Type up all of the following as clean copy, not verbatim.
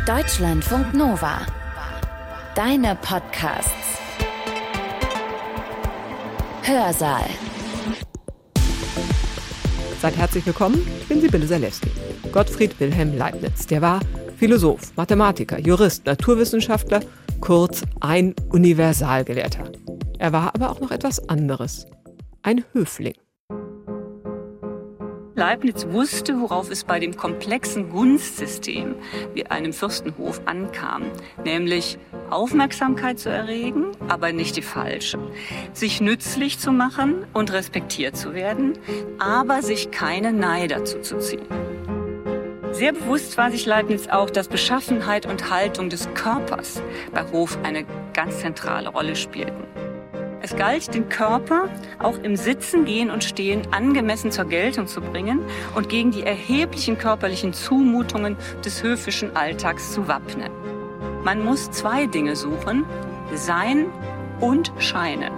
Deutschlandfunk Nova. Deine Podcasts. Hörsaal. Seid herzlich willkommen, ich bin Sibylle Salewski. Gottfried Wilhelm Leibniz, der war Philosoph, Mathematiker, Jurist, Naturwissenschaftler, kurz ein Universalgelehrter. Er war aber auch noch etwas anderes, ein Höfling. Leibniz wusste, worauf es bei dem komplexen Gunstsystem wie einem Fürstenhof ankam, nämlich Aufmerksamkeit zu erregen, aber nicht die falsche, sich nützlich zu machen und respektiert zu werden, aber sich keine Neider zuzuziehen. Sehr bewusst war sich Leibniz auch, dass Beschaffenheit und Haltung des Körpers bei Hof eine ganz zentrale Rolle spielten. Es galt, den Körper auch im Sitzen, Gehen und Stehen angemessen zur Geltung zu bringen und gegen die erheblichen körperlichen Zumutungen des höfischen Alltags zu wappnen. Man muss zwei Dinge suchen: Sein und Scheinen.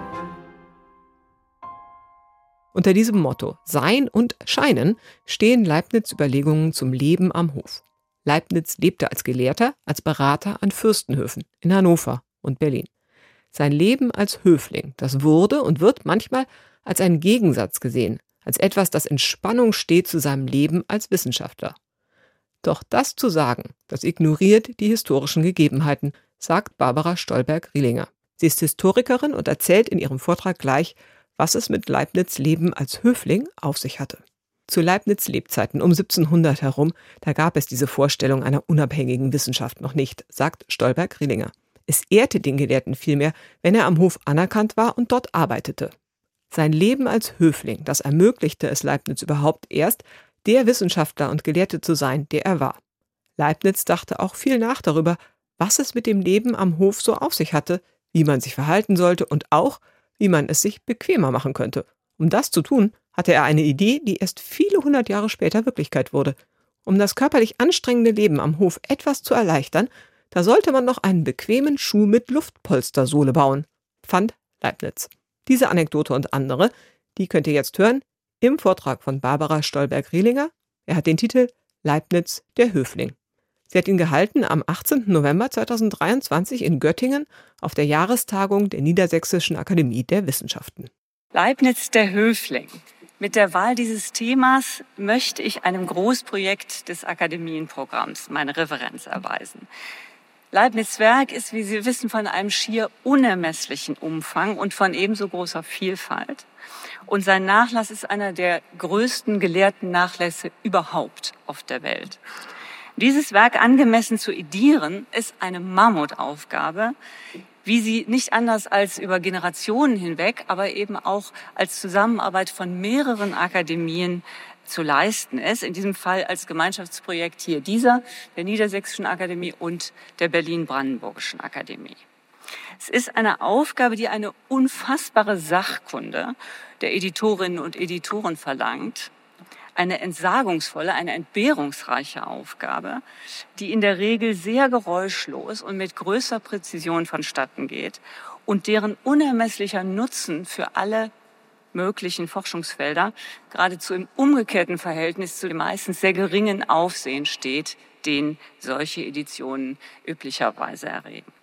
Unter diesem Motto Sein und Scheinen stehen Leibniz' Überlegungen zum Leben am Hof. Leibniz lebte als Gelehrter, als Berater an Fürstenhöfen in Hannover und Berlin. Sein Leben als Höfling, das wurde und wird manchmal als einen Gegensatz gesehen, als etwas, das in Spannung steht zu seinem Leben als Wissenschaftler. Doch das zu sagen, das ignoriert die historischen Gegebenheiten, sagt Barbara Stolberg-Rielinger. Sie ist Historikerin und erzählt in ihrem Vortrag gleich, was es mit Leibniz' Leben als Höfling auf sich hatte. Zu Leibniz' Lebzeiten um 1700 herum, da gab es diese Vorstellung einer unabhängigen Wissenschaft noch nicht, sagt Stolberg-Rielinger. Es ehrte den Gelehrten vielmehr, wenn er am Hof anerkannt war und dort arbeitete. Sein Leben als Höfling, das ermöglichte es Leibniz überhaupt erst, der Wissenschaftler und Gelehrte zu sein, der er war. Leibniz dachte auch viel nach darüber, was es mit dem Leben am Hof so auf sich hatte, wie man sich verhalten sollte und auch, wie man es sich bequemer machen könnte. Um das zu tun, hatte er eine Idee, die erst viele hundert Jahre später Wirklichkeit wurde. Um das körperlich anstrengende Leben am Hof etwas zu erleichtern, da sollte man noch einen bequemen Schuh mit Luftpolstersohle bauen, fand Leibniz. Diese Anekdote und andere, die könnt ihr jetzt hören im Vortrag von Barbara Stolberg-Rielinger. Er hat den Titel Leibniz, der Höfling. Sie hat ihn gehalten am 18. November 2023 in Göttingen auf der Jahrestagung der Niedersächsischen Akademie der Wissenschaften. Leibniz, der Höfling. Mit der Wahl dieses Themas möchte ich einem Großprojekt des Akademienprogramms meine Referenz erweisen. Leibniz' Werk ist, wie Sie wissen, von einem schier unermesslichen Umfang und von ebenso großer Vielfalt. Und sein Nachlass ist einer der größten gelehrten Nachlässe überhaupt auf der Welt. Dieses Werk angemessen zu edieren, ist eine Mammutaufgabe, wie sie nicht anders als über Generationen hinweg, aber eben auch als Zusammenarbeit von mehreren Akademien zu leisten ist. In diesem Fall als Gemeinschaftsprojekt hier der Niedersächsischen Akademie und der Berlin-Brandenburgischen Akademie. Es ist eine Aufgabe, die eine unfassbare Sachkunde der Editorinnen und Editoren verlangt. Eine entsagungsvolle, eine entbehrungsreiche Aufgabe, die in der Regel sehr geräuschlos und mit größter Präzision vonstatten geht und deren unermesslicher Nutzen für alle möglichen Forschungsfelder geradezu im umgekehrten Verhältnis zu dem meistens sehr geringen Aufsehen steht, den solche Editionen üblicherweise erregen.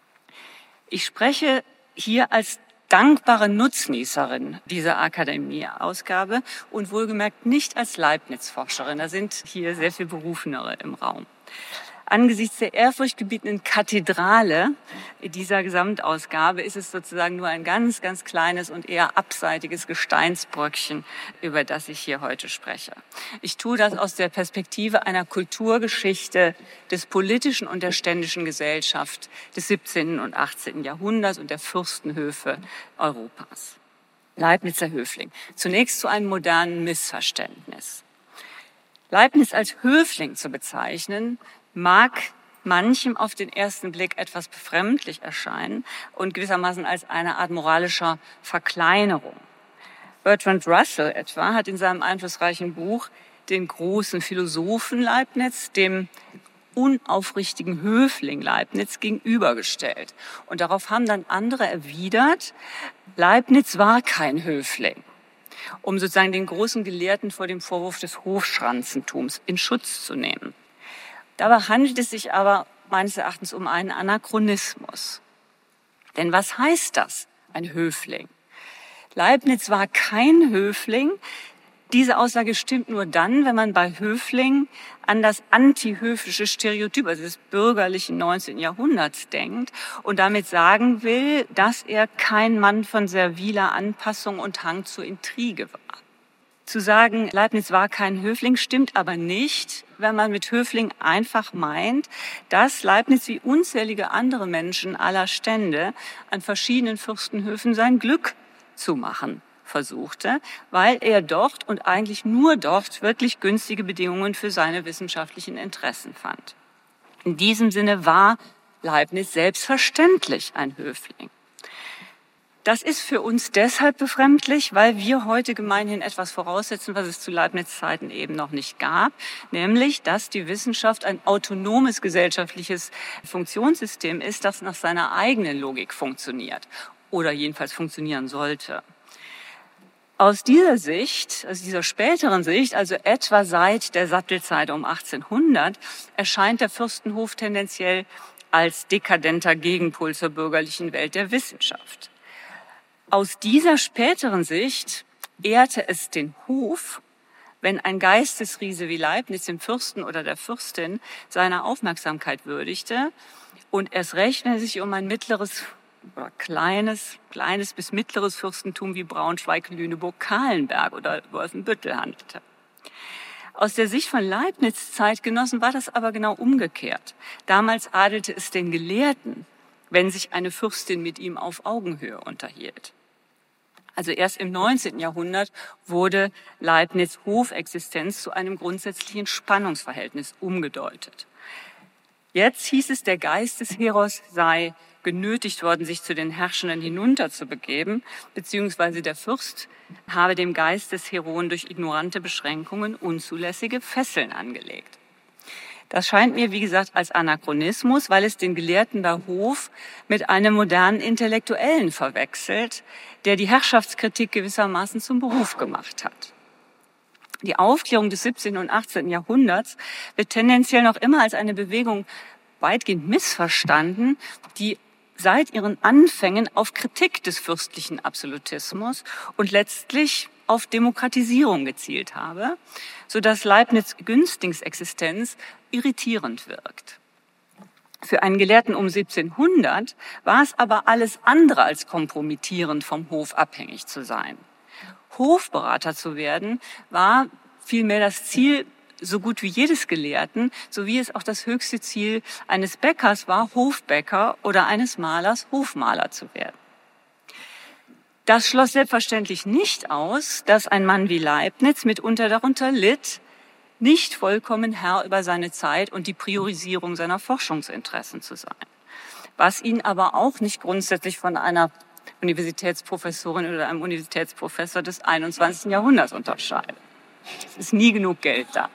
Ich spreche hier als dankbare Nutznießerin dieser Akademie-Ausgabe und wohlgemerkt nicht als Leibniz-Forscherin. Da sind hier sehr viel Berufenere im Raum. Angesichts der ehrfurchtgebietenden Kathedrale dieser Gesamtausgabe ist es sozusagen nur ein ganz, ganz kleines und eher abseitiges Gesteinsbröckchen, über das ich hier heute spreche. Ich tue das aus der Perspektive einer Kulturgeschichte des politischen und der ständischen Gesellschaft des 17. und 18. Jahrhunderts und der Fürstenhöfe Europas. Leibnizer Höfling. Zunächst zu einem modernen Missverständnis. Leibniz als Höfling zu bezeichnen, mag manchem auf den ersten Blick etwas befremdlich erscheinen und gewissermaßen als eine Art moralischer Verkleinerung. Bertrand Russell etwa hat in seinem einflussreichen Buch den großen Philosophen Leibniz dem unaufrichtigen Höfling Leibniz gegenübergestellt. Und darauf haben dann andere erwidert, Leibniz war kein Höfling, um sozusagen den großen Gelehrten vor dem Vorwurf des Hofschranzentums in Schutz zu nehmen. Dabei handelt es sich aber meines Erachtens um einen Anachronismus. Denn was heißt das, ein Höfling? Leibniz war kein Höfling. Diese Aussage stimmt nur dann, wenn man bei Höfling an das antihöfische Stereotyp, also des bürgerlichen 19. Jahrhunderts denkt und damit sagen will, dass er kein Mann von serviler Anpassung und Hang zur Intrige war. Zu sagen, Leibniz war kein Höfling, stimmt aber nicht, wenn man mit Höfling einfach meint, dass Leibniz wie unzählige andere Menschen aller Stände an verschiedenen Fürstenhöfen sein Glück zu machen versuchte, weil er dort und eigentlich nur dort wirklich günstige Bedingungen für seine wissenschaftlichen Interessen fand. In diesem Sinne war Leibniz selbstverständlich ein Höfling. Das ist für uns deshalb befremdlich, weil wir heute gemeinhin etwas voraussetzen, was es zu Leibniz Zeiten eben noch nicht gab, nämlich, dass die Wissenschaft ein autonomes gesellschaftliches Funktionssystem ist, das nach seiner eigenen Logik funktioniert oder jedenfalls funktionieren sollte. Aus dieser Sicht, aus dieser späteren Sicht, also etwa seit der Sattelzeit um 1800, erscheint der Fürstenhof tendenziell als dekadenter Gegenpol zur bürgerlichen Welt der Wissenschaft. Aus dieser späteren Sicht ehrte es den Hof, wenn ein Geistesriese wie Leibniz dem Fürsten oder der Fürstin seiner Aufmerksamkeit würdigte und erst recht, wenn es sich um ein mittleres oder kleines bis mittleres Fürstentum wie Braunschweig, Lüneburg, Kahlenberg oder Wolfenbüttel handelte. Aus der Sicht von Leibniz Zeitgenossen war das aber genau umgekehrt. Damals adelte es den Gelehrten, wenn sich eine Fürstin mit ihm auf Augenhöhe unterhielt. Also erst im 19. Jahrhundert wurde Leibniz' Hofexistenz zu einem grundsätzlichen Spannungsverhältnis umgedeutet. Jetzt hieß es, der Geist des Heros sei genötigt worden, sich zu den Herrschenden hinunterzubegeben, beziehungsweise der Fürst habe dem Geist des Heroen durch ignorante Beschränkungen unzulässige Fesseln angelegt. Das scheint mir, wie gesagt, als Anachronismus, weil es den Gelehrten bei Hof mit einem modernen Intellektuellen verwechselt, der die Herrschaftskritik gewissermaßen zum Beruf gemacht hat. Die Aufklärung des 17. und 18. Jahrhunderts wird tendenziell noch immer als eine Bewegung weitgehend missverstanden, die seit ihren Anfängen auf Kritik des fürstlichen Absolutismus und letztlich auf Demokratisierung gezielt habe, sodass Leibniz' Günstlingsexistenz irritierend wirkt. Für einen Gelehrten um 1700 war es aber alles andere als kompromittierend, vom Hof abhängig zu sein. Hofberater zu werden war vielmehr das Ziel so gut wie jedes Gelehrten, so wie es auch das höchste Ziel eines Bäckers war, Hofbäcker oder eines Malers, Hofmaler zu werden. Das schloss selbstverständlich nicht aus, dass ein Mann wie Leibniz mitunter darunter litt, nicht vollkommen Herr über seine Zeit und die Priorisierung seiner Forschungsinteressen zu sein. Was ihn aber auch nicht grundsätzlich von einer Universitätsprofessorin oder einem Universitätsprofessor des 21. Jahrhunderts unterscheidet. Es ist nie genug Geld da.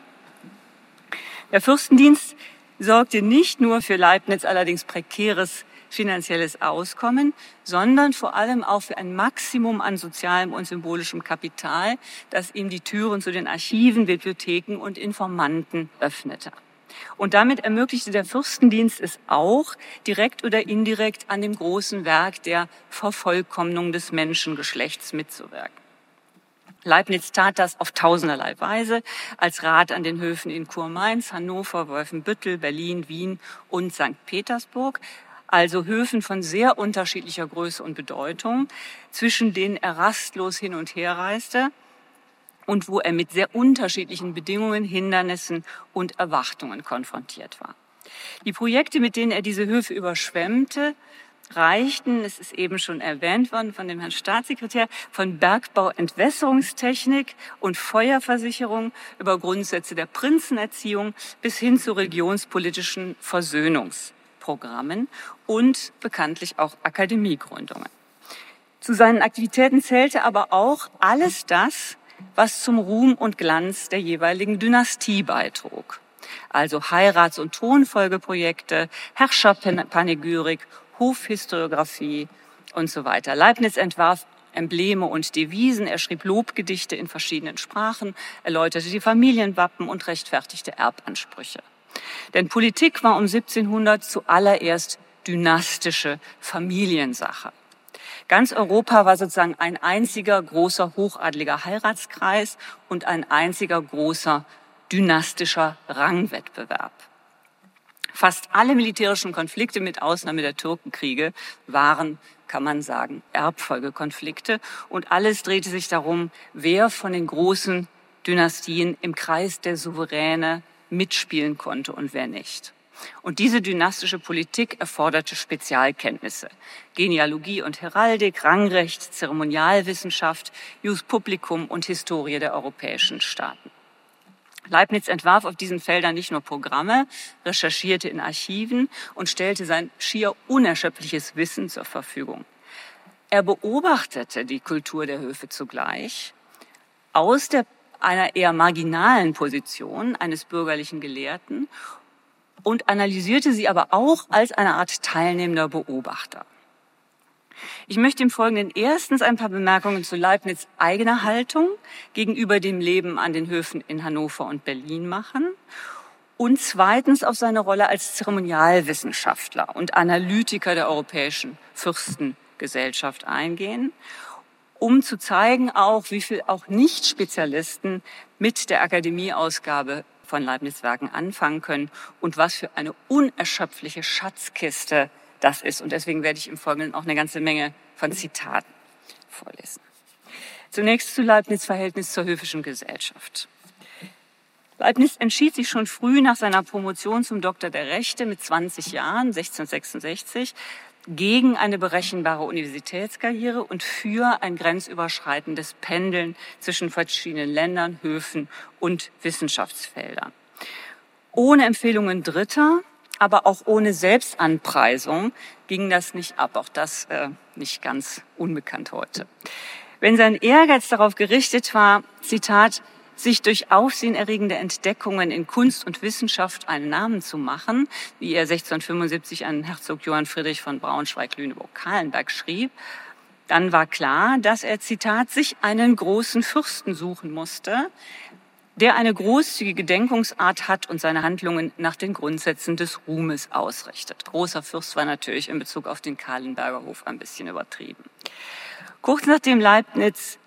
Der Fürstendienst sorgte nicht nur für Leibniz allerdings prekäres finanzielles Auskommen, sondern vor allem auch für ein Maximum an sozialem und symbolischem Kapital, das ihm die Türen zu den Archiven, Bibliotheken und Informanten öffnete. Und damit ermöglichte der Fürstendienst es auch, direkt oder indirekt an dem großen Werk der Vervollkommnung des Menschengeschlechts mitzuwirken. Leibniz tat das auf tausenderlei Weise, als Rat an den Höfen in Kurmainz, Hannover, Wolfenbüttel, Berlin, Wien und St. Petersburg, also Höfen von sehr unterschiedlicher Größe und Bedeutung, zwischen denen er rastlos hin und her reiste und wo er mit sehr unterschiedlichen Bedingungen, Hindernissen und Erwartungen konfrontiert war. Die Projekte, mit denen er diese Höfe überschwemmte, reichten, es ist eben schon erwähnt worden von dem Herrn Staatssekretär, von Bergbau, Entwässerungstechnik und Feuerversicherung über Grundsätze der Prinzenerziehung bis hin zu religionspolitischen Versöhnungsprogrammen und bekanntlich auch Akademiegründungen. Zu seinen Aktivitäten zählte aber auch alles das, was zum Ruhm und Glanz der jeweiligen Dynastie beitrug. Also Heirats- und Thronfolgeprojekte, Herrscherpanegyrik, Hofhistoriographie und so weiter. Leibniz entwarf Embleme und Devisen, er schrieb Lobgedichte in verschiedenen Sprachen, erläuterte die Familienwappen und rechtfertigte Erbansprüche. Denn Politik war um 1700 zuallererst dynastische Familiensache. Ganz Europa war sozusagen ein einziger großer hochadliger Heiratskreis und ein einziger großer dynastischer Rangwettbewerb. Fast alle militärischen Konflikte, mit Ausnahme der Türkenkriege, waren, kann man sagen, Erbfolgekonflikte. Und alles drehte sich darum, wer von den großen Dynastien im Kreis der Souveräne mitspielen konnte und wer nicht. Und diese dynastische Politik erforderte Spezialkenntnisse. Genealogie und Heraldik, Rangrecht, Zeremonialwissenschaft, Jus Publicum und Historie der europäischen Staaten. Leibniz entwarf auf diesen Feldern nicht nur Programme, recherchierte in Archiven und stellte sein schier unerschöpfliches Wissen zur Verfügung. Er beobachtete die Kultur der Höfe zugleich aus einer eher marginalen Position eines bürgerlichen Gelehrten und analysierte sie aber auch als eine Art teilnehmender Beobachter. Ich möchte im Folgenden erstens ein paar Bemerkungen zu Leibniz' eigener Haltung gegenüber dem Leben an den Höfen in Hannover und Berlin machen und zweitens auf seine Rolle als Zeremonialwissenschaftler und Analytiker der europäischen Fürstengesellschaft eingehen, um zu zeigen auch, wie viel auch Nicht-Spezialisten mit der Akademieausgabe von Leibniz' Werken anfangen können und was für eine unerschöpfliche Schatzkiste das ist. Und deswegen werde ich im Folgenden auch eine ganze Menge von Zitaten vorlesen. Zunächst zu Leibniz' Verhältnis zur höfischen Gesellschaft. Leibniz entschied sich schon früh nach seiner Promotion zum Doktor der Rechte mit 20 Jahren, 1666, gegen eine berechenbare Universitätskarriere und für ein grenzüberschreitendes Pendeln zwischen verschiedenen Ländern, Höfen und Wissenschaftsfeldern. Ohne Empfehlungen Dritter, aber auch ohne Selbstanpreisung ging das nicht ab. Auch das nicht ganz unbekannt heute. Wenn sein Ehrgeiz darauf gerichtet war, Zitat, sich durch aufsehenerregende Entdeckungen in Kunst und Wissenschaft einen Namen zu machen, wie er 1675 an Herzog Johann Friedrich von Braunschweig-Lüneburg-Calenberg schrieb, dann war klar, dass er, Zitat, sich einen großen Fürsten suchen musste, der eine großzügige Denkungsart hat und seine Handlungen nach den Grundsätzen des Ruhmes ausrichtet. Großer Fürst war natürlich in Bezug auf den Calenberger Hof ein bisschen übertrieben. Kurz nachdem Leibniz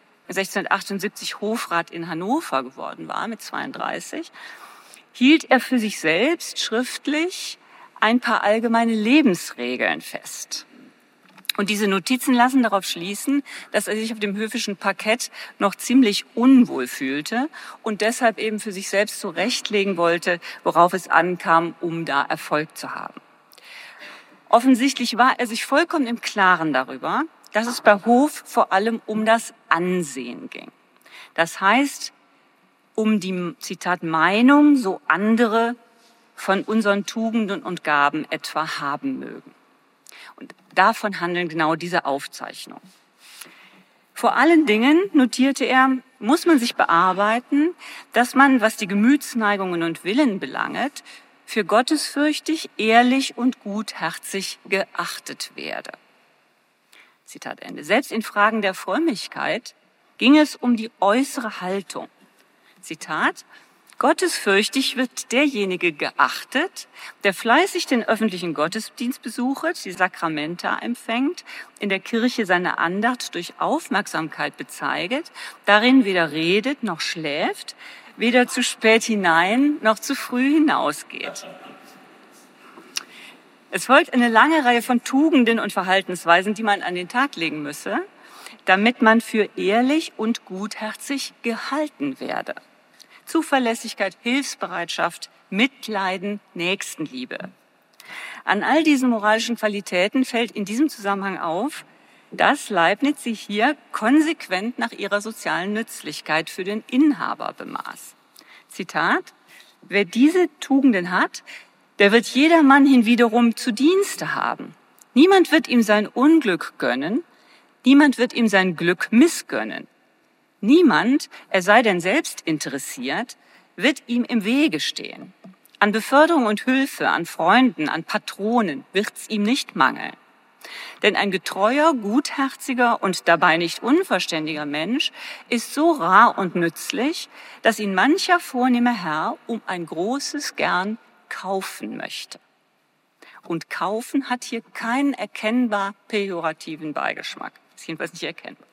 1678 Hofrat in Hannover geworden war, mit 32, hielt er für sich selbst schriftlich ein paar allgemeine Lebensregeln fest. Und diese Notizen lassen darauf schließen, dass er sich auf dem höfischen Parkett noch ziemlich unwohl fühlte und deshalb eben für sich selbst zurechtlegen wollte, worauf es ankam, um da Erfolg zu haben. Offensichtlich war er sich vollkommen im Klaren darüber, dass es bei Hof vor allem um das Ansehen ging. Das heißt, um die, Zitat, Meinung, so andere von unseren Tugenden und Gaben etwa haben mögen. Und davon handeln genau diese Aufzeichnungen. Vor allen Dingen, notierte er, muss man sich bearbeiten, dass man, was die Gemütsneigungen und Willen belanget, für gottesfürchtig, ehrlich und gutherzig geachtet werde. Zitat Ende. Selbst in Fragen der Frömmigkeit ging es um die äußere Haltung. Zitat, gottesfürchtig wird derjenige geachtet, der fleißig den öffentlichen Gottesdienst besucht, die Sakramenta empfängt, in der Kirche seine Andacht durch Aufmerksamkeit bezeiget, darin weder redet noch schläft, weder zu spät hinein noch zu früh hinausgeht. Es folgt eine lange Reihe von Tugenden und Verhaltensweisen, die man an den Tag legen müsse, damit man für ehrlich und gutherzig gehalten werde. Zuverlässigkeit, Hilfsbereitschaft, Mitleiden, Nächstenliebe. An all diesen moralischen Qualitäten fällt in diesem Zusammenhang auf, dass Leibniz sie hier konsequent nach ihrer sozialen Nützlichkeit für den Inhaber bemaß. Zitat, wer diese Tugenden hat, der wird jedermann hinwiederum zu Dienste haben. Niemand wird ihm sein Unglück gönnen, niemand wird ihm sein Glück missgönnen. Niemand, er sei denn selbst interessiert, wird ihm im Wege stehen. An Beförderung und Hilfe, an Freunden, an Patronen wird's ihm nicht mangeln. Denn ein getreuer, gutherziger und dabei nicht unverständiger Mensch ist so rar und nützlich, dass ihn mancher vornehme Herr um ein großes gern kaufen möchte. Und kaufen hat hier keinen erkennbar pejorativen Beigeschmack. Ist jedenfalls nicht erkennbar.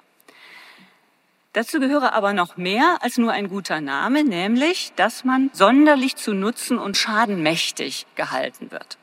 Dazu gehöre aber noch mehr als nur ein guter Name, nämlich, dass man sonderlich zu Nutzen und Schaden mächtig gehalten wird.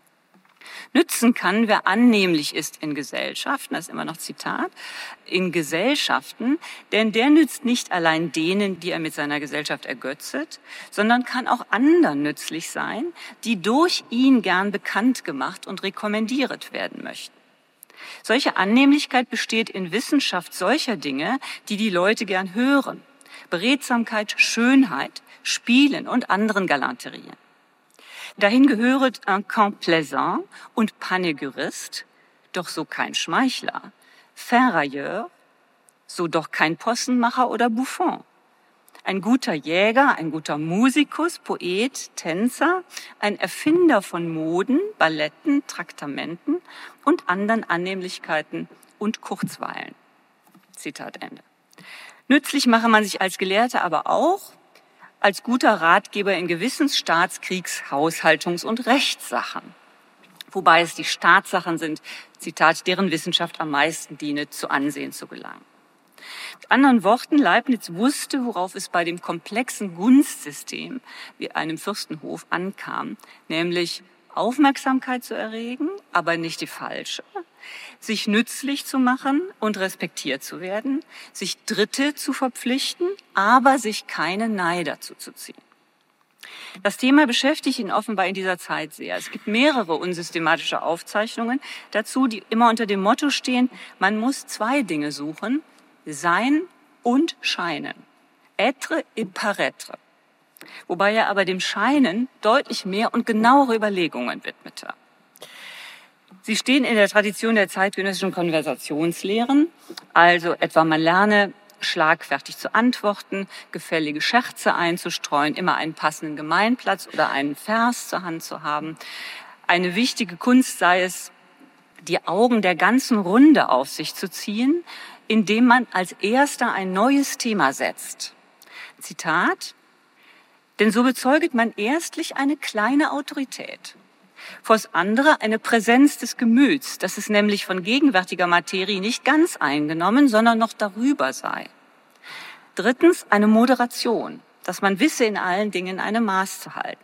Nützen kann, wer annehmlich ist in Gesellschaften, das ist immer noch Zitat, in Gesellschaften, denn der nützt nicht allein denen, die er mit seiner Gesellschaft ergötzet, sondern kann auch anderen nützlich sein, die durch ihn gern bekannt gemacht und rekommendiert werden möchten. Solche Annehmlichkeit besteht in Wissenschaft solcher Dinge, die die Leute gern hören. Beredsamkeit, Schönheit, Spielen und anderen Galanterien. Dahin gehöret un camp plaisant und Panegyrist, doch so kein Schmeichler, Ferrailleur, so doch kein Possenmacher oder Buffon. Ein guter Jäger, ein guter Musikus, Poet, Tänzer, ein Erfinder von Moden, Balletten, Traktamenten und anderen Annehmlichkeiten und Kurzweilen. Zitat Ende. Nützlich mache man sich als Gelehrter aber auch als guter Ratgeber in Gewissens-, Staats-, Kriegs-, Haushaltungs- und Rechtssachen. Wobei es die Staatssachen sind, Zitat, deren Wissenschaft am meisten diene, zu Ansehen zu gelangen. Mit anderen Worten, Leibniz wusste, worauf es bei dem komplexen Gunstsystem wie einem Fürstenhof ankam, nämlich Aufmerksamkeit zu erregen, aber nicht die falsche, sich nützlich zu machen und respektiert zu werden, sich Dritte zu verpflichten, aber sich keine Neider zuzuziehen. Das Thema beschäftigt ihn offenbar in dieser Zeit sehr. Es gibt mehrere unsystematische Aufzeichnungen dazu, die immer unter dem Motto stehen, man muss zwei Dinge suchen, sein und scheinen. Être et paraître. Wobei er aber dem Scheinen deutlich mehr und genauere Überlegungen widmete. Sie stehen in der Tradition der zeitgenössischen Konversationslehren, also etwa man lerne, schlagfertig zu antworten, gefällige Scherze einzustreuen, immer einen passenden Gemeinplatz oder einen Vers zur Hand zu haben. Eine wichtige Kunst sei es, die Augen der ganzen Runde auf sich zu ziehen, indem man als Erster ein neues Thema setzt. Zitat: Denn so bezeuget man erstlich eine kleine Autorität. Vors andere eine Präsenz des Gemüts, dass es nämlich von gegenwärtiger Materie nicht ganz eingenommen, sondern noch darüber sei. Drittens eine Moderation, dass man wisse, in allen Dingen eine Maß zu halten.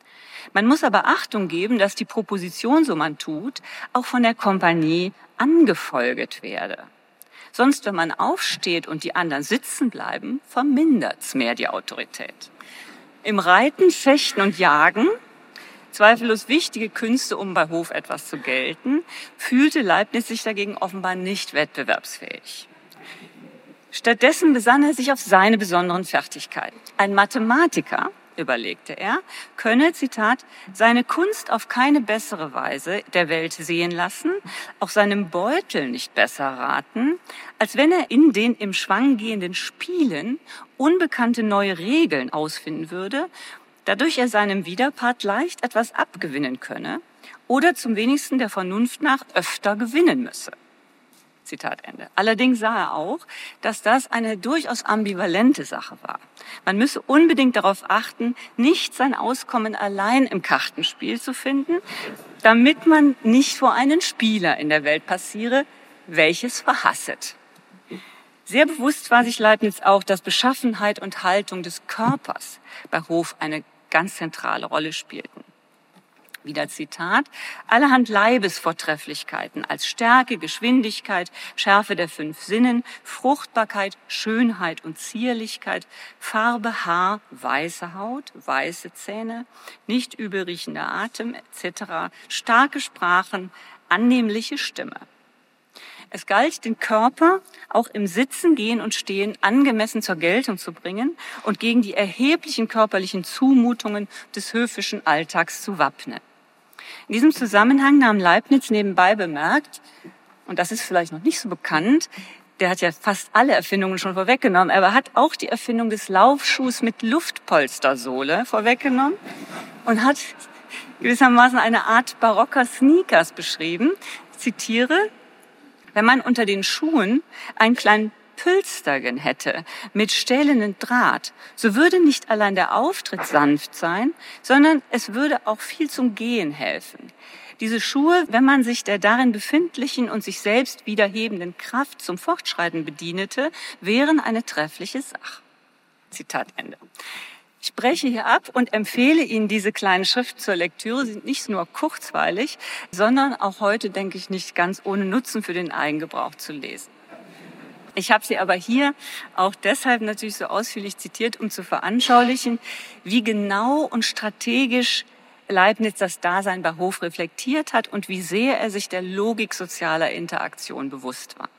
Man muss aber Achtung geben, dass die Proposition, so man tut, auch von der Kompanie angefolget werde. Sonst, wenn man aufsteht und die anderen sitzen bleiben, vermindert's mehr die Autorität. Im Reiten, Fechten und Jagen, zweifellos wichtige Künste, um bei Hof etwas zu gelten, fühlte Leibniz sich dagegen offenbar nicht wettbewerbsfähig. Stattdessen besann er sich auf seine besonderen Fertigkeiten. Ein Mathematiker, überlegte er, könne, Zitat, seine Kunst auf keine bessere Weise der Welt sehen lassen, auch seinem Beutel nicht besser raten, als wenn er in den im Schwang gehenden Spielen unbekannte neue Regeln ausfinden würde, dadurch er seinem Widerpart leicht etwas abgewinnen könne oder zum wenigsten der Vernunft nach öfter gewinnen müsse. Zitat Ende. Allerdings sah er auch, dass das eine durchaus ambivalente Sache war. Man müsse unbedingt darauf achten, nicht sein Auskommen allein im Kartenspiel zu finden, damit man nicht vor einen Spieler in der Welt passiere, welches verhasset. Sehr bewusst war sich Leibniz auch, dass Beschaffenheit und Haltung des Körpers bei Hof eine ganz zentrale Rolle spielten. Wieder Zitat: Allerhand Leibesvortrefflichkeiten als Stärke, Geschwindigkeit, Schärfe der 5 Sinnen, Fruchtbarkeit, Schönheit und Zierlichkeit, Farbe, Haar, weiße Haut, weiße Zähne, nicht übelriechender Atem etc., starke Sprachen, annehmliche Stimme. Es galt, den Körper auch im Sitzen, Gehen und Stehen angemessen zur Geltung zu bringen und gegen die erheblichen körperlichen Zumutungen des höfischen Alltags zu wappnen. In diesem Zusammenhang nahm Leibniz nebenbei bemerkt, und das ist vielleicht noch nicht so bekannt, der hat ja fast alle Erfindungen schon vorweggenommen, aber er hat auch die Erfindung des Laufschuhs mit Luftpolstersohle vorweggenommen und hat gewissermaßen eine Art barocker Sneakers beschrieben. Ich zitiere: Wenn man unter den Schuhen einen kleinen Pülstergen hätte mit stählernem Draht, so würde nicht allein der Auftritt sanft sein, sondern es würde auch viel zum Gehen helfen. Diese Schuhe, wenn man sich der darin befindlichen und sich selbst wiederhebenden Kraft zum Fortschreiten bedienete, wären eine treffliche Sache. Zitat Ende. Ich breche hier ab und empfehle Ihnen diese kleinen Schriften zur Lektüre. Sie sind nicht nur kurzweilig, sondern auch heute, denke ich, nicht ganz ohne Nutzen für den Eigengebrauch zu lesen. Ich habe sie aber hier auch deshalb natürlich so ausführlich zitiert, um zu veranschaulichen, wie genau und strategisch Leibniz das Dasein bei Hof reflektiert hat und wie sehr er sich der Logik sozialer Interaktion bewusst war.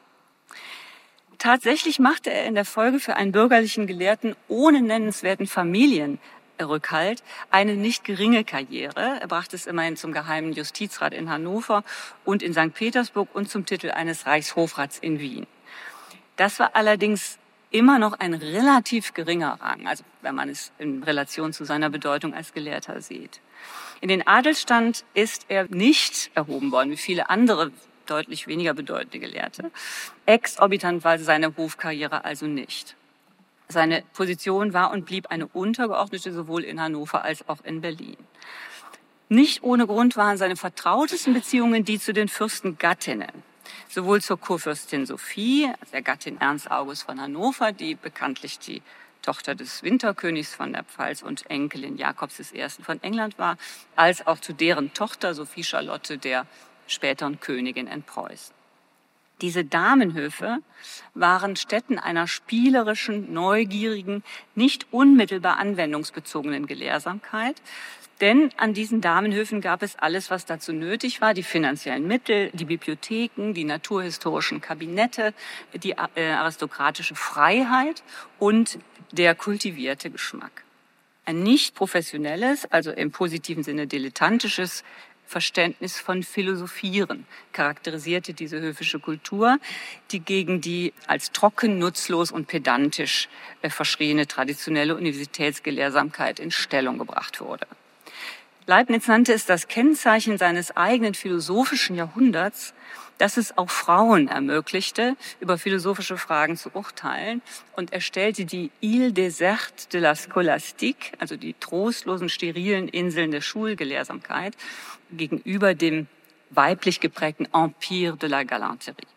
Tatsächlich machte er in der Folge für einen bürgerlichen Gelehrten ohne nennenswerten Familienrückhalt eine nicht geringe Karriere. Er brachte es immerhin zum geheimen Justizrat in Hannover und in St. Petersburg und zum Titel eines Reichshofrats in Wien. Das war allerdings immer noch ein relativ geringer Rang, also wenn man es in Relation zu seiner Bedeutung als Gelehrter sieht. In den Adelsstand ist er nicht erhoben worden, wie viele andere deutlich weniger bedeutende Gelehrte. Exorbitant war seine Hofkarriere also nicht. Seine Position war und blieb eine untergeordnete, sowohl in Hannover als auch in Berlin. Nicht ohne Grund waren seine vertrautesten Beziehungen die zu den Fürstengattinnen. Sowohl zur Kurfürstin Sophie, der Gattin Ernst August von Hannover, die bekanntlich die Tochter des Winterkönigs von der Pfalz und Enkelin Jakobs I. von England war, als auch zu deren Tochter Sophie Charlotte, der späteren Königin in Preußen. Diese Damenhöfe waren Stätten einer spielerischen, neugierigen, nicht unmittelbar anwendungsbezogenen Gelehrsamkeit. Denn an diesen Damenhöfen gab es alles, was dazu nötig war, die finanziellen Mittel, die Bibliotheken, die naturhistorischen Kabinette, die aristokratische Freiheit und der kultivierte Geschmack. Ein nicht professionelles, also im positiven Sinne dilettantisches Verständnis von Philosophieren charakterisierte diese höfische Kultur, die gegen die als trocken, nutzlos und pedantisch verschriene traditionelle Universitätsgelehrsamkeit in Stellung gebracht wurde. Leibniz nannte es das Kennzeichen seines eigenen philosophischen Jahrhunderts, dass es auch Frauen ermöglichte, über philosophische Fragen zu urteilen, und er stellte die Île déserte de la Scolastique, also die trostlosen, sterilen Inseln der Schulgelehrsamkeit, gegenüber dem weiblich geprägten Empire de la Galanterie.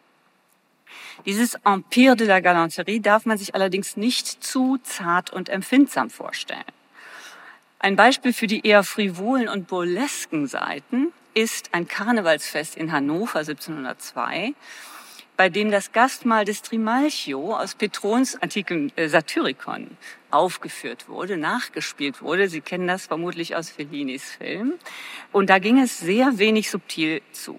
Dieses Empire de la Galanterie darf man sich allerdings nicht zu zart und empfindsam vorstellen. Ein Beispiel für die eher frivolen und burlesken Seiten ist ein Karnevalsfest in Hannover 1702, bei dem das Gastmahl des Trimalchio aus Petrons antikem Satyricon aufgeführt wurde, nachgespielt wurde. Sie kennen das vermutlich aus Fellinis Film. Und da ging es sehr wenig subtil zu.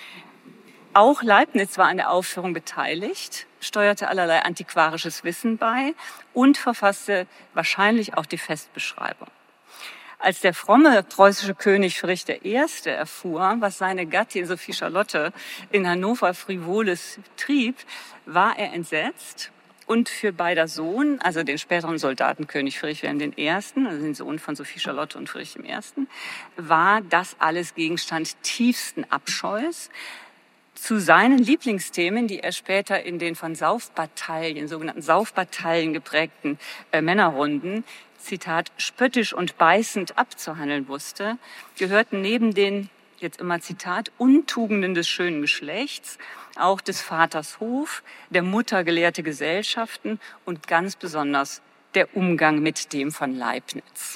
Auch Leibniz war an der Aufführung beteiligt, steuerte allerlei antiquarisches Wissen bei und verfasste wahrscheinlich auch die Festbeschreibung. Als der fromme preußische König Friedrich I. erfuhr, was seine Gattin Sophie Charlotte in Hannover Frivoles trieb, war er entsetzt und für beider Sohn, also den späteren Soldatenkönig Friedrich Wilhelm I., also den Sohn von Sophie Charlotte und Friedrich I., war das alles Gegenstand tiefsten Abscheus. Zu seinen Lieblingsthemen, die er später in den von Saufbataillen, sogenannten Saufbataillen geprägten Männerrunden, Zitat, spöttisch und beißend abzuhandeln wusste, gehörten neben den, jetzt immer Zitat, Untugenden des schönen Geschlechts auch des Vaters Hof, der Mutter gelehrte Gesellschaften und ganz besonders der Umgang mit dem von Leibniz.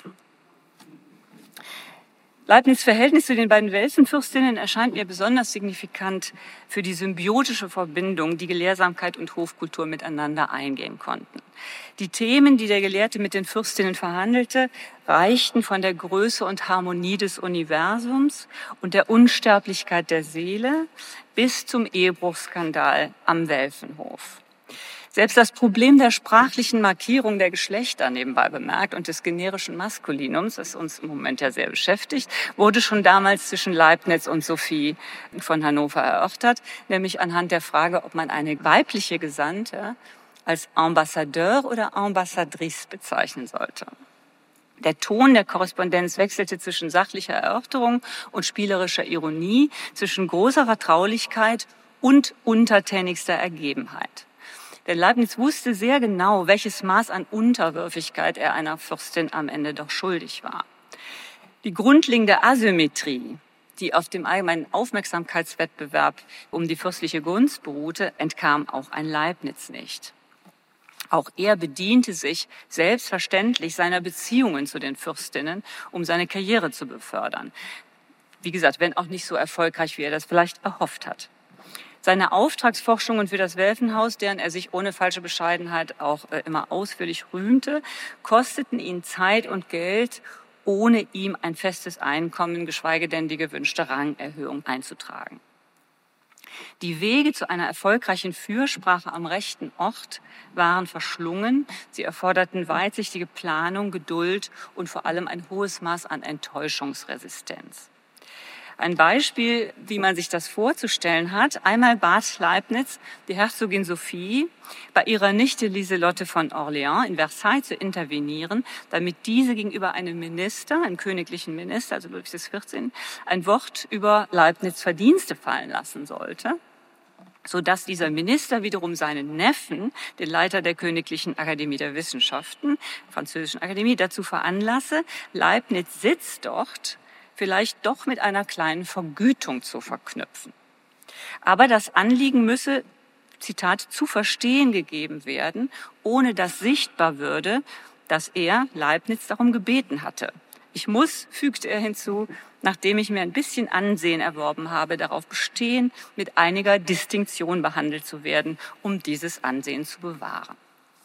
Leibniz' Verhältnis zu den beiden Welsenfürstinnen erscheint mir besonders signifikant für die symbiotische Verbindung, die Gelehrsamkeit und Hofkultur miteinander eingehen konnten. Die Themen, die der Gelehrte mit den Fürstinnen verhandelte, reichten von der Größe und Harmonie des Universums und der Unsterblichkeit der Seele bis zum Ehebruchsskandal am Welfenhof. Selbst das Problem der sprachlichen Markierung der Geschlechter, nebenbei bemerkt, und des generischen Maskulinums, das uns im Moment ja sehr beschäftigt, wurde schon damals zwischen Leibniz und Sophie von Hannover erörtert, nämlich anhand der Frage, ob man eine weibliche Gesandte als Ambassadeur oder Ambassadrice bezeichnen sollte. Der Ton der Korrespondenz wechselte zwischen sachlicher Erörterung und spielerischer Ironie, zwischen großer Vertraulichkeit und untertänigster Ergebenheit. Denn Leibniz wusste sehr genau, welches Maß an Unterwürfigkeit er einer Fürstin am Ende doch schuldig war. Die grundlegende Asymmetrie, die auf dem allgemeinen Aufmerksamkeitswettbewerb um die fürstliche Gunst beruhte, entkam auch ein Leibniz nicht. Auch er bediente sich selbstverständlich seiner Beziehungen zu den Fürstinnen, um seine Karriere zu befördern. Wie gesagt, wenn auch nicht so erfolgreich, wie er das vielleicht erhofft hat. Seine Auftragsforschungen für das Welfenhaus, deren er sich ohne falsche Bescheidenheit auch immer ausführlich rühmte, kosteten ihn Zeit und Geld, ohne ihm ein festes Einkommen, geschweige denn die gewünschte Rangerhöhung einzutragen. Die Wege zu einer erfolgreichen Fürsprache am rechten Ort waren verschlungen. Sie erforderten weitsichtige Planung, Geduld und vor allem ein hohes Maß an Enttäuschungsresistenz. Ein Beispiel, wie man sich das vorzustellen hat. Einmal bat Leibniz die Herzogin Sophie, bei ihrer Nichte Lieselotte von Orléans in Versailles zu intervenieren, damit diese gegenüber einem Minister, einem königlichen Minister, also Ludwig XIV., ein Wort über Leibniz' Verdienste fallen lassen sollte, sodass dieser Minister wiederum seinen Neffen, den Leiter der Königlichen Akademie der Wissenschaften, Französischen Akademie, dazu veranlasse, Leibniz' Sitz dort vielleicht doch mit einer kleinen Vergütung zu verknüpfen. Aber das Anliegen müsse, Zitat, zu verstehen gegeben werden, ohne dass sichtbar würde, dass er, Leibniz, darum gebeten hatte. Ich muss, fügte er hinzu, nachdem ich mir ein bisschen Ansehen erworben habe, darauf bestehen, mit einiger Distinktion behandelt zu werden, um dieses Ansehen zu bewahren.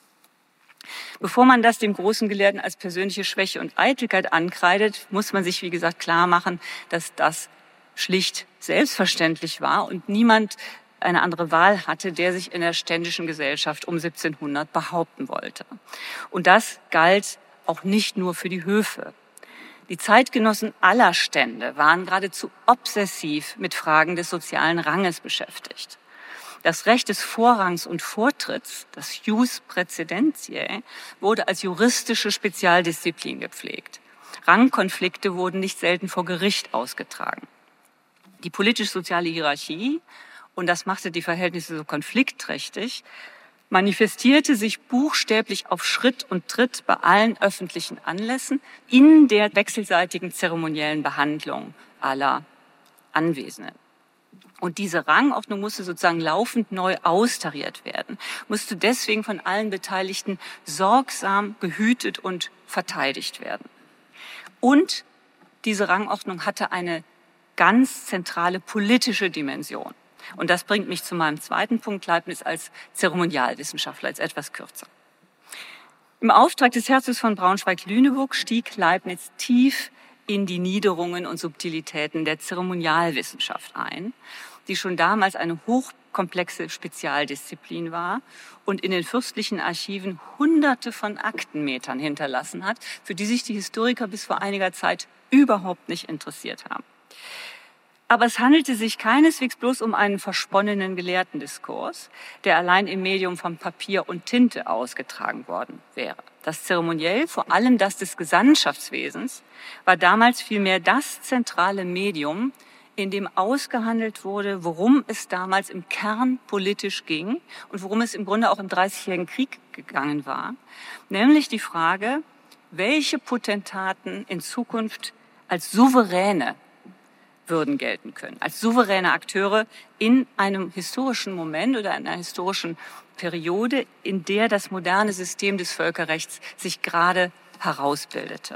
Bevor man das dem großen Gelehrten als persönliche Schwäche und Eitelkeit ankreidet, muss man sich, wie gesagt, klar machen, dass das schlicht selbstverständlich war und niemand eine andere Wahl hatte, der sich in der ständischen Gesellschaft um 1700 behaupten wollte. Und das galt auch nicht nur für die Höfe. Die Zeitgenossen aller Stände waren geradezu obsessiv mit Fragen des sozialen Ranges beschäftigt. Das Recht des Vorrangs und Vortritts, das Jus Praecedentiae, wurde als juristische Spezialdisziplin gepflegt. Rangkonflikte wurden nicht selten vor Gericht ausgetragen. Die politisch-soziale Hierarchie, und das machte die Verhältnisse so konfliktträchtig, manifestierte sich buchstäblich auf Schritt und Tritt bei allen öffentlichen Anlässen in der wechselseitigen zeremoniellen Behandlung aller Anwesenden. Und diese Rangordnung musste sozusagen laufend neu austariert werden, musste deswegen von allen Beteiligten sorgsam gehütet und verteidigt werden. Und diese Rangordnung hatte eine ganz zentrale politische Dimension. Und das bringt mich zu meinem zweiten Punkt, Leibniz als Zeremonialwissenschaftler, als etwas kürzer. Im Auftrag des Herzogs von Braunschweig-Lüneburg stieg Leibniz tief in die Niederungen und Subtilitäten der Zeremonialwissenschaft ein, die schon damals eine hochkomplexe Spezialdisziplin war und in den fürstlichen Archiven Hunderte von Aktenmetern hinterlassen hat, für die sich die Historiker bis vor einiger Zeit überhaupt nicht interessiert haben. Aber es handelte sich keineswegs bloß um einen versponnenen Gelehrtendiskurs, der allein im Medium von Papier und Tinte ausgetragen worden wäre. Das Zeremoniell, vor allem das des Gesandtschaftswesens, war damals vielmehr das zentrale Medium, in dem ausgehandelt wurde, worum es damals im Kern politisch ging und worum es im Grunde auch im Dreißigjährigen Krieg gegangen war, nämlich die Frage, welche Potentaten in Zukunft als Souveräne würden gelten können, als souveräne Akteure in einem historischen Moment oder in einer historischen Periode, in der das moderne System des Völkerrechts sich gerade herausbildete.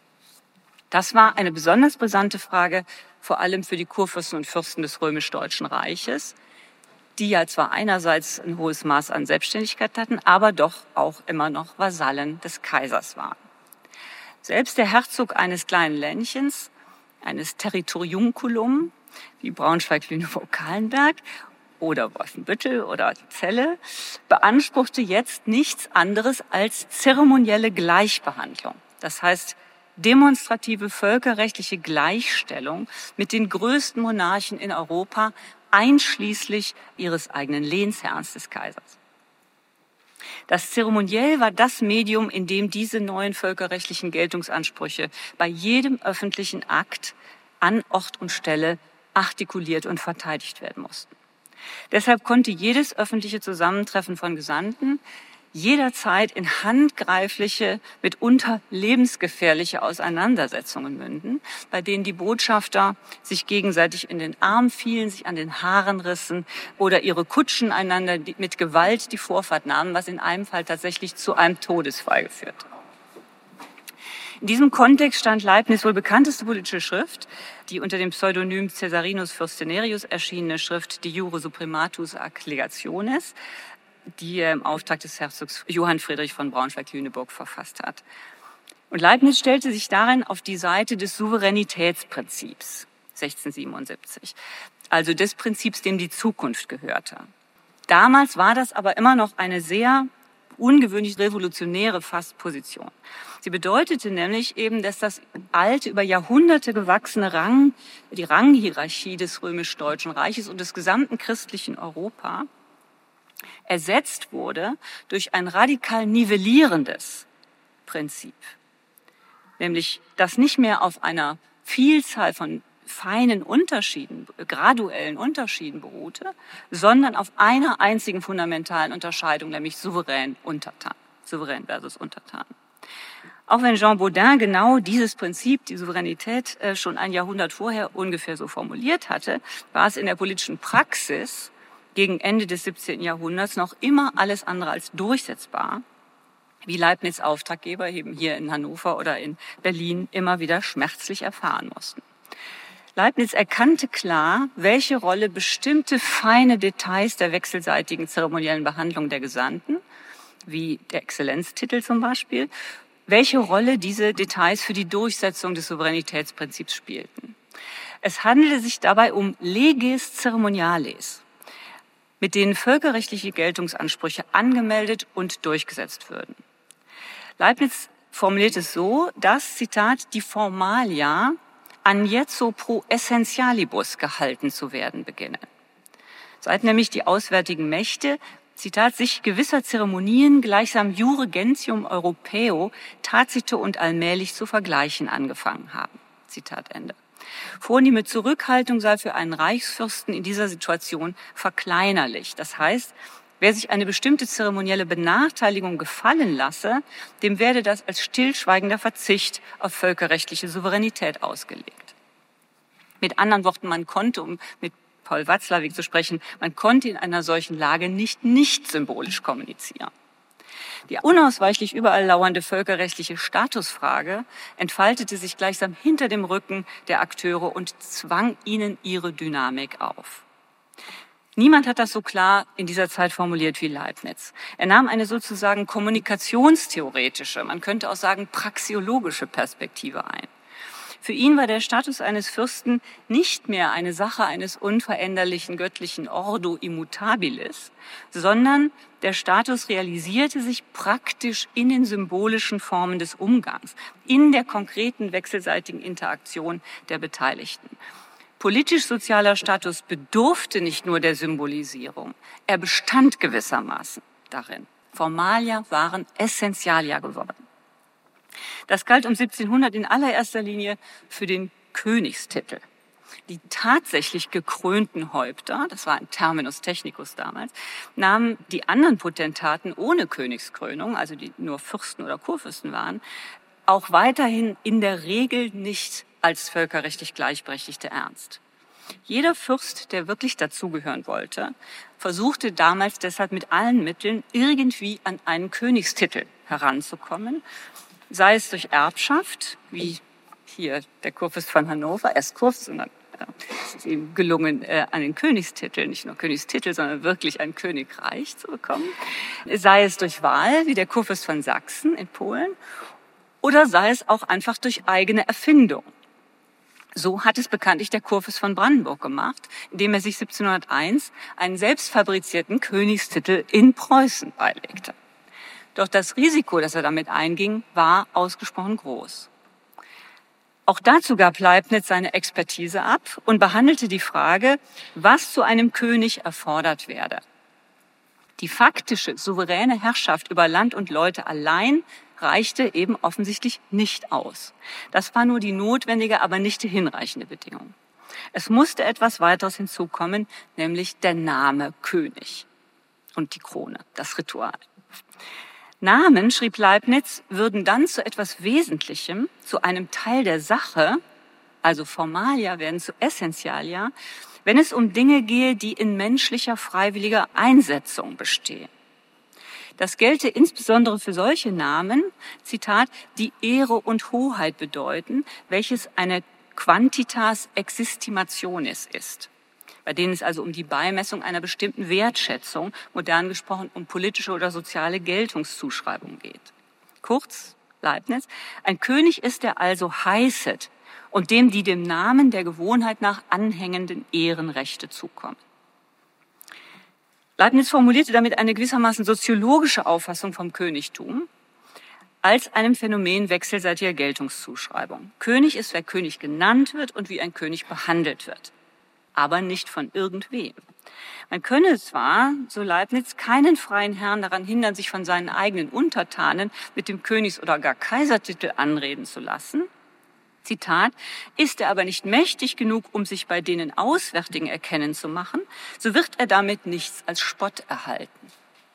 Das war eine besonders brisante Frage, vor allem für die Kurfürsten und Fürsten des römisch-deutschen Reiches, die ja zwar einerseits ein hohes Maß an Selbstständigkeit hatten, aber doch auch immer noch Vasallen des Kaisers waren. Selbst der Herzog eines kleinen Ländchens, eines Territoriunculum, wie Braunschweig-Lüneburg-Kahlenberg oder Wolfenbüttel oder Celle, beanspruchte jetzt nichts anderes als zeremonielle Gleichbehandlung. Das heißt, demonstrative völkerrechtliche Gleichstellung mit den größten Monarchen in Europa, einschließlich ihres eigenen Lehnsherrn des Kaisers. Das Zeremoniell war das Medium, in dem diese neuen völkerrechtlichen Geltungsansprüche bei jedem öffentlichen Akt an Ort und Stelle artikuliert und verteidigt werden mussten. Deshalb konnte jedes öffentliche Zusammentreffen von Gesandten jederzeit in handgreifliche, mitunter lebensgefährliche Auseinandersetzungen münden, bei denen die Botschafter sich gegenseitig in den Arm fielen, sich an den Haaren rissen oder ihre Kutschen einander mit Gewalt die Vorfahrt nahmen, was in einem Fall tatsächlich zu einem Todesfall geführt hat. In diesem Kontext stand Leibniz' wohl bekannteste politische Schrift, die unter dem Pseudonym Caesarinus Fürstenerius erschienene Schrift De Jure Suprematus ac Legationes, die er im Auftrag des Herzogs Johann Friedrich von Braunschweig-Lüneburg verfasst hat. Und Leibniz stellte sich darin auf die Seite des Souveränitätsprinzips 1677, also des Prinzips, dem die Zukunft gehörte. Damals war das aber immer noch eine sehr ungewöhnlich revolutionäre Position. Sie bedeutete nämlich eben, dass das alte, über Jahrhunderte gewachsene die Ranghierarchie des römisch-deutschen Reiches und des gesamten christlichen Europa ersetzt wurde durch ein radikal nivellierendes Prinzip. Nämlich, das nicht mehr auf einer Vielzahl von feinen Unterschieden, graduellen Unterschieden beruhte, sondern auf einer einzigen fundamentalen Unterscheidung, nämlich souverän versus Untertan. Auch wenn Jean Bodin genau dieses Prinzip, die Souveränität, schon ein Jahrhundert vorher ungefähr so formuliert hatte, war es in der politischen Praxis gegen Ende des 17. Jahrhunderts noch immer alles andere als durchsetzbar, wie Leibniz' Auftraggeber eben hier in Hannover oder in Berlin immer wieder schmerzlich erfahren mussten. Leibniz erkannte klar, welche Rolle bestimmte feine Details der wechselseitigen zeremoniellen Behandlung der Gesandten, wie der Exzellenztitel zum Beispiel, welche Rolle diese Details für die Durchsetzung des Souveränitätsprinzips spielten. Es handelte sich dabei um leges ceremoniales, mit denen völkerrechtliche Geltungsansprüche angemeldet und durchgesetzt würden. Leibniz formuliert es so, dass, Zitat, die Formalia agnetzo pro essentialibus gehalten zu werden beginnen. Seit nämlich die auswärtigen Mächte, Zitat, sich gewisser Zeremonien gleichsam Iure Gentium Europeo tacite und allmählich zu vergleichen angefangen haben. Zitat Ende. Vornehme Zurückhaltung sei für einen Reichsfürsten in dieser Situation verkleinerlich. Das heißt, wer sich eine bestimmte zeremonielle Benachteiligung gefallen lasse, dem werde das als stillschweigender Verzicht auf völkerrechtliche Souveränität ausgelegt. Mit anderen Worten, man konnte, um mit Paul Watzlawick zu sprechen, man konnte in einer solchen Lage nicht symbolisch kommunizieren. Die unausweichlich überall lauernde völkerrechtliche Statusfrage entfaltete sich gleichsam hinter dem Rücken der Akteure und zwang ihnen ihre Dynamik auf. Niemand hat das so klar in dieser Zeit formuliert wie Leibniz. Er nahm eine sozusagen kommunikationstheoretische, man könnte auch sagen praxiologische Perspektive ein. Für ihn war der Status eines Fürsten nicht mehr eine Sache eines unveränderlichen göttlichen Ordo immutabilis, sondern der Status realisierte sich praktisch in den symbolischen Formen des Umgangs, in der konkreten wechselseitigen Interaktion der Beteiligten. Politisch-sozialer Status bedurfte nicht nur der Symbolisierung, er bestand gewissermaßen darin. Formalia waren Essentialia geworden. Das galt um 1700 in allererster Linie für den Königstitel. Die tatsächlich gekrönten Häupter, das war ein Terminus technicus damals, nahmen die anderen Potentaten ohne Königskrönung, also die nur Fürsten oder Kurfürsten waren, auch weiterhin in der Regel nicht als völkerrechtlich Gleichberechtigte ernst. Jeder Fürst, der wirklich dazugehören wollte, versuchte damals deshalb mit allen Mitteln irgendwie an einen Königstitel heranzukommen, sei es durch Erbschaft, wie hier der Kurfürst von Hannover, erst Kurfürst, sondern es ist ihm gelungen, an den Königstitel, nicht nur Königstitel, sondern wirklich ein Königreich zu bekommen, sei es durch Wahl, wie der Kurfürst von Sachsen in Polen, oder sei es auch einfach durch eigene Erfindung. So hat es bekanntlich der Kurfürst von Brandenburg gemacht, indem er sich 1701 einen selbstfabrizierten Königstitel in Preußen beilegte. Doch das Risiko, das er damit einging, war ausgesprochen groß. Auch dazu gab Leibniz seine Expertise ab und behandelte die Frage, was zu einem König erfordert werde. Die faktische, souveräne Herrschaft über Land und Leute allein reichte eben offensichtlich nicht aus. Das war nur die notwendige, aber nicht die hinreichende Bedingung. Es musste etwas weiteres hinzukommen, nämlich der Name König und die Krone, das Ritual. Namen, schrieb Leibniz, würden dann zu etwas Wesentlichem, zu einem Teil der Sache, also Formalia werden zu Essentialia, wenn es um Dinge gehe, die in menschlicher freiwilliger Einsetzung bestehen. Das gelte insbesondere für solche Namen, Zitat, die Ehre und Hoheit bedeuten, welches eine Quantitas existimationis ist, bei denen es also um die Beimessung einer bestimmten Wertschätzung, modern gesprochen um politische oder soziale Geltungszuschreibung geht. Kurz, Leibniz, ein König ist, der also heißet und dem die dem Namen der Gewohnheit nach anhängenden Ehrenrechte zukommen. Leibniz formulierte damit eine gewissermaßen soziologische Auffassung vom Königtum als einem Phänomen wechselseitiger Geltungszuschreibung. König ist, wer König genannt wird und wie ein König behandelt wird, aber nicht von irgendwem. Man könne zwar, so Leibniz, keinen freien Herrn daran hindern, sich von seinen eigenen Untertanen mit dem Königs- oder gar Kaisertitel anreden zu lassen. Zitat, ist er aber nicht mächtig genug, um sich bei denen Auswärtigen erkennen zu machen, so wird er damit nichts als Spott erhalten.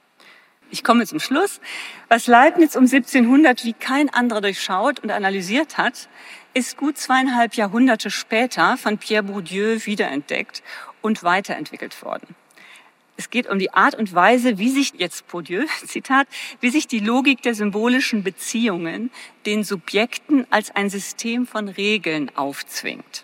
Ich komme zum Schluss. Was Leibniz um 1700 wie kein anderer durchschaut und analysiert hat, ist gut 2,5 Jahrhunderte später von Pierre Bourdieu wiederentdeckt und weiterentwickelt worden. Es geht um die Art und Weise, wie sich, jetzt Bourdieu, Zitat, wie sich die Logik der symbolischen Beziehungen den Subjekten als ein System von Regeln aufzwingt.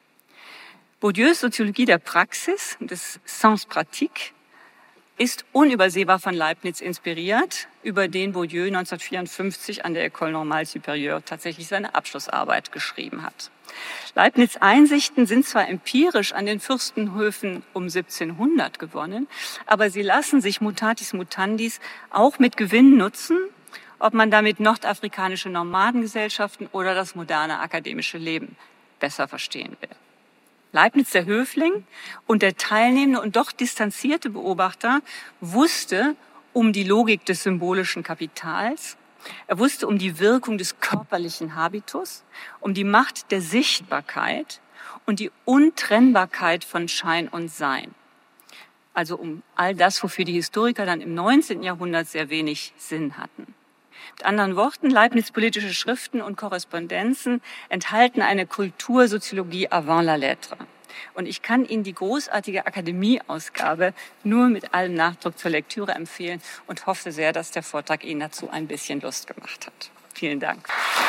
Bourdieus Soziologie der Praxis, des Sens pratique, ist unübersehbar von Leibniz inspiriert, über den Bourdieu 1954 an der École Normale Supérieure tatsächlich seine Abschlussarbeit geschrieben hat. Leibniz' Einsichten sind zwar empirisch an den Fürstenhöfen um 1700 gewonnen, aber sie lassen sich mutatis mutandis auch mit Gewinn nutzen, ob man damit nordafrikanische Nomadengesellschaften oder das moderne akademische Leben besser verstehen will. Leibniz, der Höfling und der teilnehmende und doch distanzierte Beobachter, wusste um die Logik des symbolischen Kapitals. Er wusste um die Wirkung des körperlichen Habitus, um die Macht der Sichtbarkeit und die Untrennbarkeit von Schein und Sein. Also um all das, wofür die Historiker dann im 19. Jahrhundert sehr wenig Sinn hatten. Mit anderen Worten, Leibniz' politische Schriften und Korrespondenzen enthalten eine Kultursoziologie avant la lettre. Und ich kann Ihnen die großartige Akademie-Ausgabe nur mit allem Nachdruck zur Lektüre empfehlen und hoffe sehr, dass der Vortrag Ihnen dazu ein bisschen Lust gemacht hat. Vielen Dank.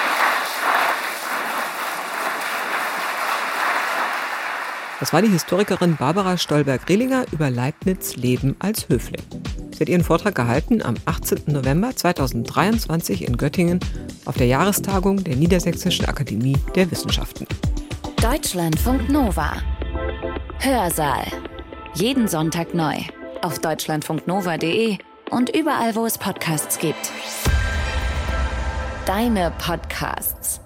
Das war die Historikerin Barbara Stolberg-Rehlinger über Leibniz' Leben als Höfling. Sie hat ihren Vortrag gehalten am 18. November 2023 in Göttingen auf der Jahrestagung der Niedersächsischen Akademie der Wissenschaften. Deutschlandfunk Nova. Hörsaal. Jeden Sonntag neu. Auf deutschlandfunknova.de und überall, wo es Podcasts gibt. Deine Podcasts.